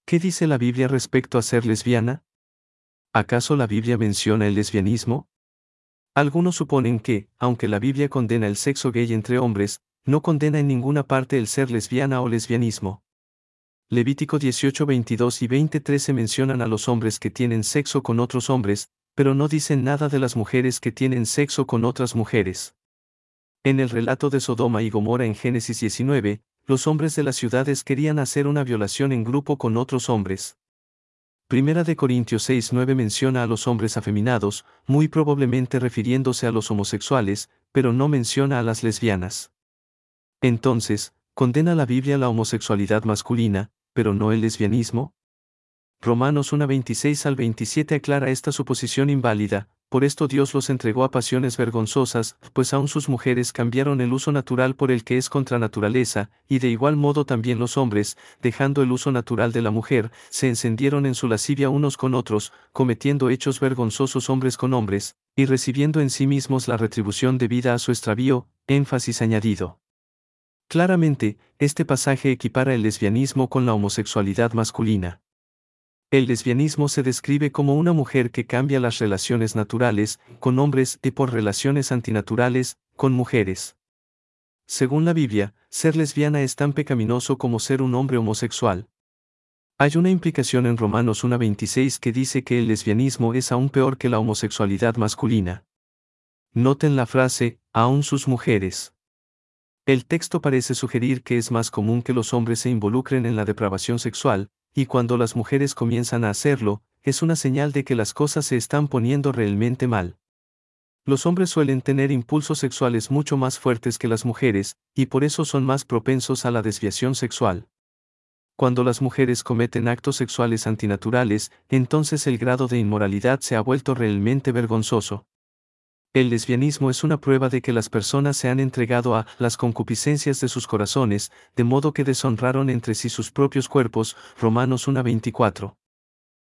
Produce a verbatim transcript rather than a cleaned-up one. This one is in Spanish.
¿Qué dice la Biblia respecto a ser lesbiana? ¿Acaso la Biblia menciona el lesbianismo? Algunos suponen que, aunque la Biblia condena el sexo gay entre hombres, no condena en ninguna parte el ser lesbiana o lesbianismo. Levítico dieciocho veintidós y veinte trece mencionan a los hombres que tienen sexo con otros hombres, pero no dicen nada de las mujeres que tienen sexo con otras mujeres. En el relato de Sodoma y Gomorra en Génesis diecinueve, los hombres de las ciudades querían hacer una violación en grupo con otros hombres. Primera de Corintios seis nueve menciona a los hombres afeminados, muy probablemente refiriéndose a los homosexuales, pero no menciona a las lesbianas. Entonces, ¿condena la Biblia la homosexualidad masculina, pero no el lesbianismo? Romanos uno veintiséis al veintisiete aclara esta suposición inválida. Por esto Dios los entregó a pasiones vergonzosas, pues aun sus mujeres cambiaron el uso natural por el que es contra naturaleza, y de igual modo también los hombres, dejando el uso natural de la mujer, se encendieron en su lascivia unos con otros, cometiendo hechos vergonzosos hombres con hombres, y recibiendo en sí mismos la retribución debida a su extravío. Énfasis añadido. Claramente, este pasaje equipara el lesbianismo con la homosexualidad masculina. El lesbianismo se describe como una mujer que cambia las relaciones naturales con hombres y por relaciones antinaturales con mujeres. Según la Biblia, ser lesbiana es tan pecaminoso como ser un hombre homosexual. Hay una implicación en Romanos uno veintiséis que dice que el lesbianismo es aún peor que la homosexualidad masculina. Noten la frase, aún sus mujeres. El texto parece sugerir que es más común que los hombres se involucren en la depravación sexual, y cuando las mujeres comienzan a hacerlo, es una señal de que las cosas se están poniendo realmente mal. Los hombres suelen tener impulsos sexuales mucho más fuertes que las mujeres, y por eso son más propensos a la desviación sexual. Cuando las mujeres cometen actos sexuales antinaturales, entonces el grado de inmoralidad se ha vuelto realmente vergonzoso. El lesbianismo es una prueba de que las personas se han entregado a las concupiscencias de sus corazones, de modo que deshonraron entre sí sus propios cuerpos. Romanos uno veinticuatro.